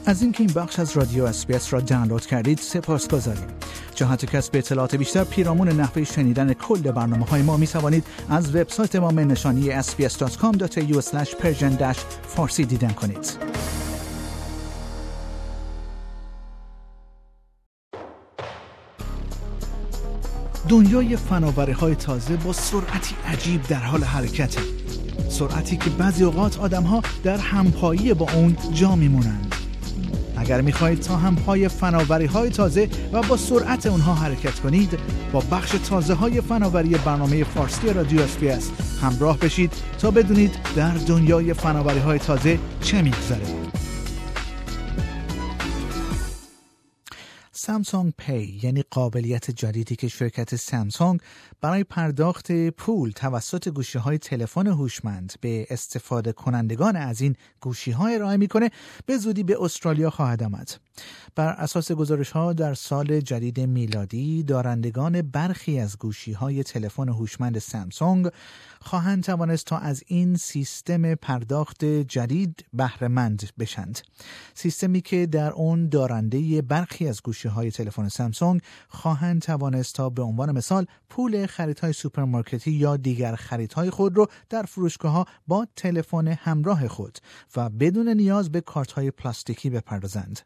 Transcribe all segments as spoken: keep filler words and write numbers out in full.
از اینکه این بخش از رادیو اس بی اس را دانلود کردید سپاسگزاریم. جهت کسب اطلاعات بیشتر پیرامون نحوه شنیدن کل برنامه‌های ما می توانید از وبسایت ما نشانی اس بی اس دات کام دات ای یو اسلش پرژن فارسی دیدن کنید. دنیای فناوری‌های تازه با سرعتی عجیب در حال حرکته. سرعتی که بعضی اوقات آدم‌ها در همپایی با اون جا می‌مونند. اگر می‌خواهید تا همپای فناوری‌های تازه و با سرعت اونها حرکت کنید، با بخش تازه‌های فناوری برنامه فارسی رادیو اس بی اس همراه بشید تا بدونید در دنیای فناوری‌های تازه چه می‌گذره. سامسونگ پی یعنی قابلیت جدیدی که شرکت سامسونگ برای پرداخت پول توسط گوشی‌های تلفن هوشمند به استفاده کنندگان از این گوشی‌ها ارائه می‌کنه، به زودی به استرالیا خواهد آمد. بر اساس گزارش‌ها در سال جدید میلادی دارندگان برخی از گوشی‌های تلفن هوشمند سامسونگ خواهند توانست تا از این سیستم پرداخت جدید بهره مند بشند. سیستمی که در اون دارنده برخی از گوشی‌های تلفن سامسونگ خواهند توانست تا به عنوان مثال پول خریدهای سوپرمارکتی یا دیگر خریدهای خود رو در فروشگاه‌ها با تلفن همراه خود و بدون نیاز به کارت‌های پلاستیکی بپردازند.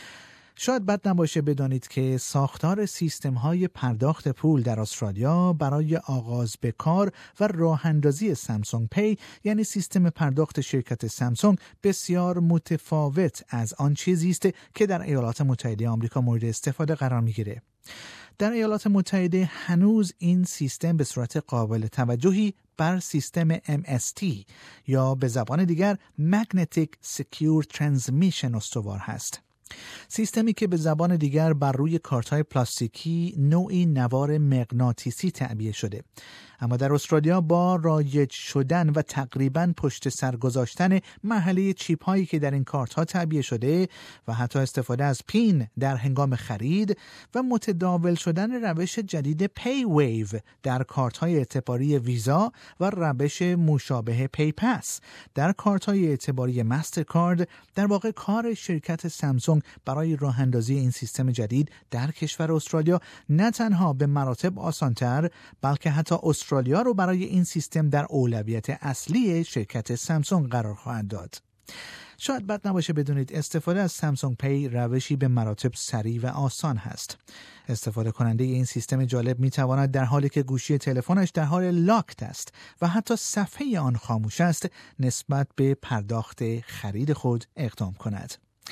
شاید بد نباشه بدانید که ساختار سیستم‌های پرداخت پول در استرالیا برای آغاز به کار و راه اندازی سامسونگ پی یعنی سیستم پرداخت شرکت سامسونگ بسیار متفاوت از آن چیزی است که در ایالات متحده آمریکا مورد استفاده قرار می‌گیره. در ایالات متحده هنوز این سیستم به صورت قابل توجهی بر سیستم ام اس تی یا به زبان دیگر Magnetic Secure Transmission استوار هست. سیستمی که به زبان دیگر بر روی کارت‌های پلاستیکی نوعی نوار مغناطیسی تعبیه شده. اما در استرالیا با رایج شدن و تقریباً پشت سر گذاشتن مرحله چیپ هایی که در این کارت ها تعبیه شده و حتی استفاده از پین در هنگام خرید و متداول شدن روش جدید پی ویو در کارت های اعتباری ویزا و روش مشابه پی پاس در کارت های اعتباری مسترکارد، در واقع کار شرکت سامسونگ برای راه اندازی این سیستم جدید در کشور استرالیا نه تنها به مراتب آسانتر بلکه حتی استرالیا رو برای این سیستم در اولویت اصلی شرکت سامسونگ قرار خواهد داد. شاید بد نباشه بدونید استفاده از سامسونگ پی روشی به مراتب سریع و آسان هست. استفاده کننده این سیستم جالب میتواند در حالی که گوشی تلفنش در حال لاکت است و حتی صفحه آن خاموش است نسبت به پرداخت خرید خود اقدام کند.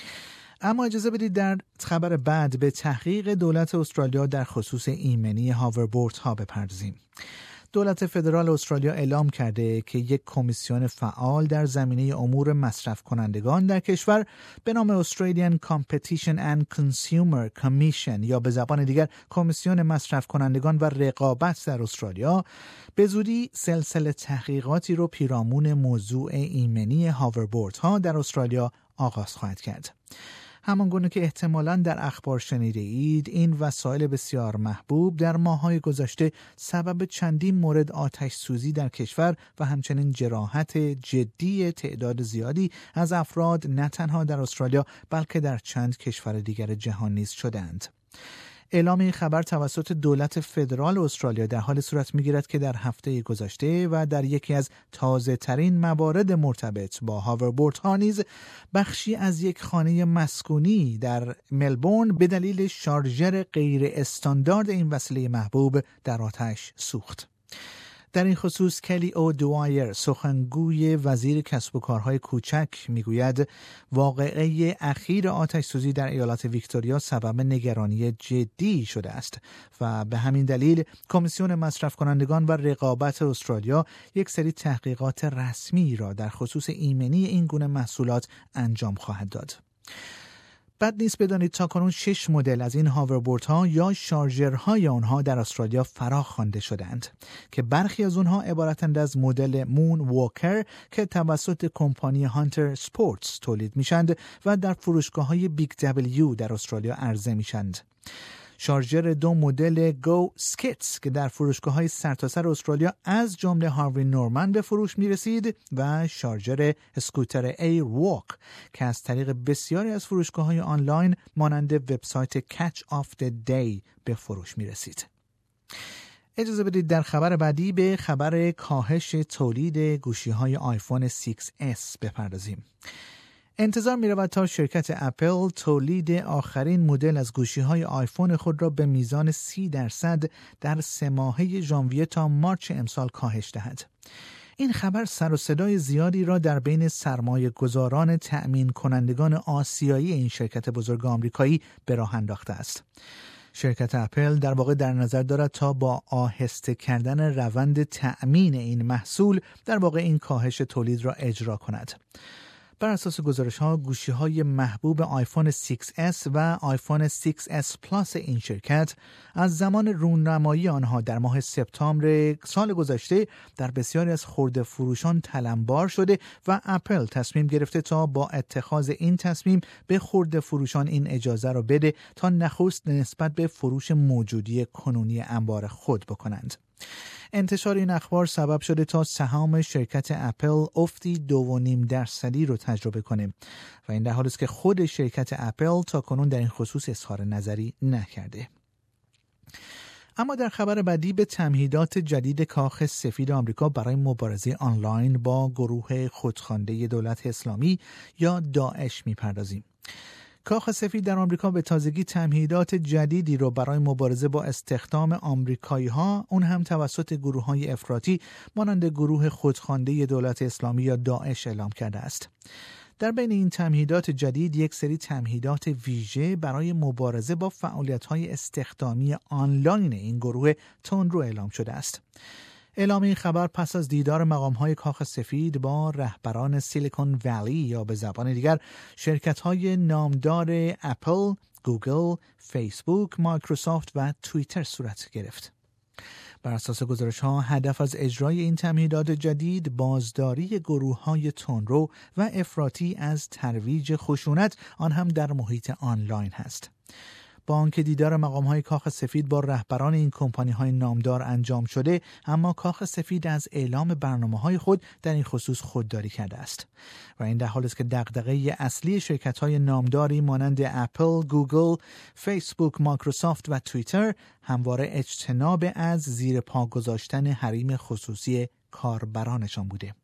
اما اجازه بدید در خبر بعد به تحقیق دولت استرالیا در خصوص ایمنی هاوربورد ها بپردازیم. دولت فدرال استرالیا اعلام کرده که یک کمیسیون فعال در زمینه امور مصرف کنندگان در کشور به نام Australian Competition and Consumer Commission یا به زبان دیگر کمیسیون مصرف کنندگان و رقابت در استرالیا به زودی سلسله تحقیقاتی رو پیرامون موضوع ایمنی هاوربورد ها در استرالیا آغاز خواهد کرد. همانگونه که احتمالاً در اخبار شنیده اید، این وسایل بسیار محبوب در ماه‌های گذشته سبب چندین مورد آتش سوزی در کشور و همچنین جراحت جدی تعداد زیادی از افراد نه تنها در استرالیا بلکه در چند کشور دیگر جهان نیز شدند. اعلام این خبر توسط دولت فدرال استرالیا در حال صورت می‌گیرد که در هفته گذشته و در یکی از تازه‌ترین موارد مرتبط با هاوربورد ها نیز بخشی از یک خانه مسکونی در ملبورن به دلیل شارژر غیر استاندارد این وسیله محبوب در آتش سوخت. در این خصوص کلی او دوایر سخنگوی وزیر کسب و کارهای کوچک میگوید واقعه اخیر آتش سوزی در ایالات ویکتوریا سبب نگرانی جدی شده است و به همین دلیل کمیسیون مصرف کنندگان و رقابت استرالیا یک سری تحقیقات رسمی را در خصوص ایمنی این گونه محصولات انجام خواهد داد. بد نیست بدانید تاکنون شش مدل از این هاوربوردها یا شارژرهای آنها در استرالیا فراخوانده خوانده شدند که برخی از آنها عبارتند از مدل مون واکر که توسط کمپانی هانتر سپورتس تولید میشند و در فروشگاه‌های بیگ دبلیو در استرالیا عرضه میشند. شارژر دو مدل گو سکیتس که در فروشگاه‌های سرتاسر استرالیا از جمله هاروی نورمن به فروش می‌رسید و شارژر اسکوتر ایر واک که از طریق بسیاری از فروشگاه‌های آنلاین مانند وبسایت Catch of the Day به فروش می‌رسید. اجازه بدید در خبر بعدی به خبر کاهش تولید گوشی‌های آیفون سیکس اس بپردازیم. انتظار می‌رود تا شرکت اپل تولید آخرین مدل از گوشی‌های آیفون خود را به میزان سی درصد در سه ماهه ژانویه تا مارچ امسال کاهش دهد. این خبر سر و صدای زیادی را در بین سرمایه گذاران تأمین کنندگان آسیایی این شرکت بزرگ آمریکایی به راه انداخته است. شرکت اپل در واقع در نظر دارد تا با آهسته کردن روند تأمین این محصول در واقع این کاهش تولید را اجرا کند. بر اساس گزارش‌ها گوشی‌های محبوب آیفون سیکس اس و آیفون سیکس اس پلاس این شرکت از زمان رونمایی آنها در ماه سپتامبر سال گذشته در بسیاری از خرده فروشان تلمبار شده و اپل تصمیم گرفته تا با اتخاذ این تصمیم به خرده فروشان این اجازه را بده تا نخست نسبت به فروش موجودی کنونی انبار خود بکنند. انتشار این اخبار سبب شده تا سهام شرکت اپل افتی دو و نیم درصدی رو تجربه کنه و این در حالی است که خود شرکت اپل تا کنون در این خصوص اظهار نظری نکرده. اما در خبر بعدی به تمهیدات جدید کاخ سفید آمریکا برای مبارزه آنلاین با گروه خودخوانده دولت اسلامی یا داعش میپردازیم. کاخ سفید در آمریکا به تازگی تمهیدات جدیدی رو برای مبارزه با استخدام آمریکایی‌ها اون هم توسط گروه‌های افراطی مانند گروه خودخوانده دولت اسلامی یا داعش اعلام کرده است. در بین این تمهیدات جدید یک سری تمهیدات ویژه برای مبارزه با فعالیت‌های استخدامی آنلاین این گروه تندرو اعلام شده است. اعلام این خبر پس از دیدار مقام‌های کاخ سفید با رهبران سیلیکون ولی یا به زبان دیگر شرکت‌های نامدار اپل، گوگل، فیسبوک، مایکروسافت و توییتر صورت گرفت. بر اساس گزارش‌ها هدف از اجرای این تمهیدات جدید بازداری گروه‌های تندرو و افراطی از ترویج خشونت آن هم در محیط آنلاین هست. با آنکه دیدار مقام‌های کاخ سفید با رهبران این کمپانی‌های نامدار انجام شده، اما کاخ سفید از اعلام برنامه‌های خود در این خصوص خودداری کرده است و این در حالی است که دغدغه اصلی شرکت‌های نامداری مانند اپل، گوگل، فیسبوک، مایکروسافت و توییتر همواره اجتناب از زیر پا گذاشتن حریم خصوصی کاربرانشان بوده.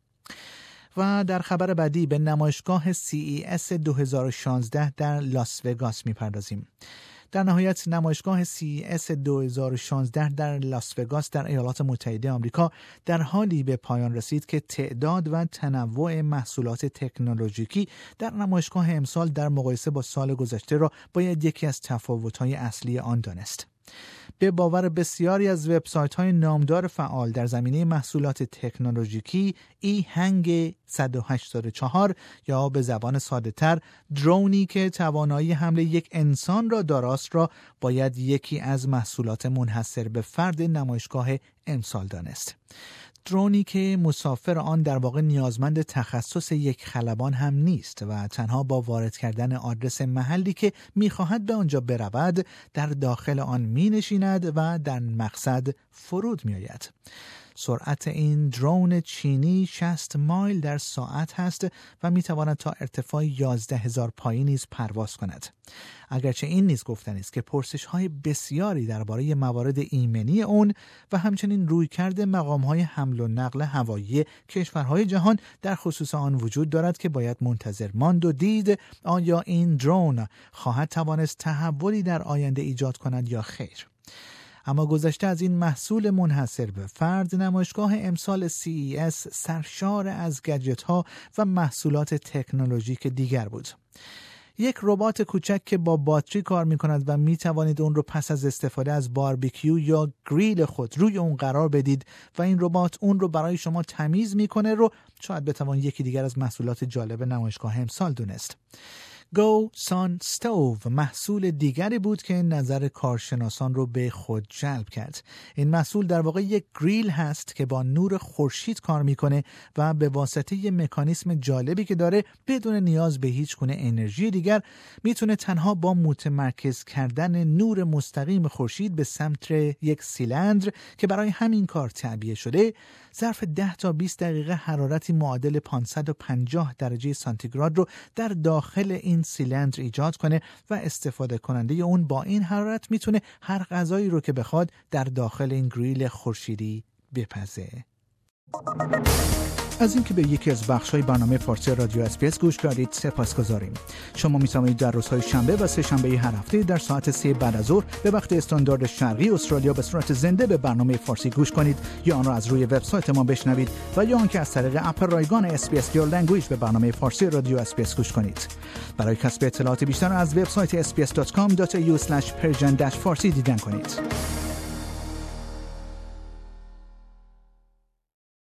و در خبر بعدی به نمایشگاه سی ای اس دو هزار و شانزده در لاس وگاس می‌پردازیم. در نهایت نمایشگاه سی ای اس دو هزار و شانزده در لاس وگاس در ایالات متحده آمریکا در حالی به پایان رسید که تعداد و تنوع محصولات تکنولوژیکی در نمایشگاه امسال در مقایسه با سال گذشته را باید یکی از تفاوت‌های اصلی آن دانست. به باور بسیاری از وبسایت‌های نامدار فعال در زمینه محصولات تکنولوژیکی، ای هنگ صد و هشتاد و چهار یا به زبان ساده‌تر درونی که توانایی حمل یک انسان را داراست را باید یکی از محصولات منحصر به فرد نمایشگاه امسال دانست. درونی که مسافر آن در واقع نیازمند تخصص یک خلبان هم نیست و تنها با وارد کردن آدرس محلی که می‌خواهد به آنجا برود در داخل آن می‌نشیند و در مقصد فرود می‌آید. سرعت این درون چینی شصت مایل در ساعت هست و میتواند تا ارتفاع یازده هزار پایی نیز پرواز کند. اگرچه این نیز گفتنی است که پرسش‌های بسیاری درباره موارد ایمنی اون و همچنین رویکرد مقام‌های حمل و نقل هوایی کشورهای جهان در خصوص آن وجود دارد که باید منتظر ماند و دید آیا این درون خواهد توانست تحولی در آینده ایجاد کند یا خیر. اما گذشته از این محصول منحصر به فرد، نمایشگاه امسال سی ای اس سرشار از گجت‌ها و محصولات تکنولوژیک دیگر بود. یک ربات کوچک که با باتری کار می‌کند و می‌توانید اون رو پس از استفاده از باربیکیو یا گریل خود روی اون قرار بدید و این ربات اون رو برای شما تمیز می‌کنه رو شاید بتوان یکی دیگر از محصولات جالب نمایشگاه امسال دونست. گو سان ستوو محصول دیگری بود که نظر کارشناسان رو به خود جلب کرد. این محصول در واقع یک گریل هست که با نور خورشید کار میکنه و به واسطه یک مکانیسم جالبی که داره بدون نیاز به هیچ گونه انرژی دیگر میتونه تنها با متمرکز کردن نور مستقیم خورشید به سمت یک سیلندر که برای همین کار تعبیه شده ظرف ده تا بیست دقیقه حرارتی معادل پانصد و پنجاه درجه سانتیگراد رو در داخل این سیلندر ایجاد کنه و استفاده کننده اون با این حرارت میتونه هر غذایی رو که بخواد در داخل این گریل خورشیدی بپزه. از اینکه به یکی از بخش‌های برنامه فارسی رادیو اس‌بی‌اس گوش کردید سپاسگزاریم. شما می‌توانید در روزهای شنبه و سه شنبه هر هفته در ساعت سه بعد از ظهر به وقت استاندارد شرقی استرالیا به صورت زنده به برنامه فارسی گوش کنید یا آن را از روی وبسایت ما بشنوید و یا آنکه از طریق اپ رایگان اس‌بی‌اس Your Language به برنامه فارسی رادیو اس‌بی‌اس گوش کنید. برای کسب اطلاعات بیشتر از وبسایت اس بی اس دات کام دات ای یو اسلش پرژن فارسی دیدن کنید.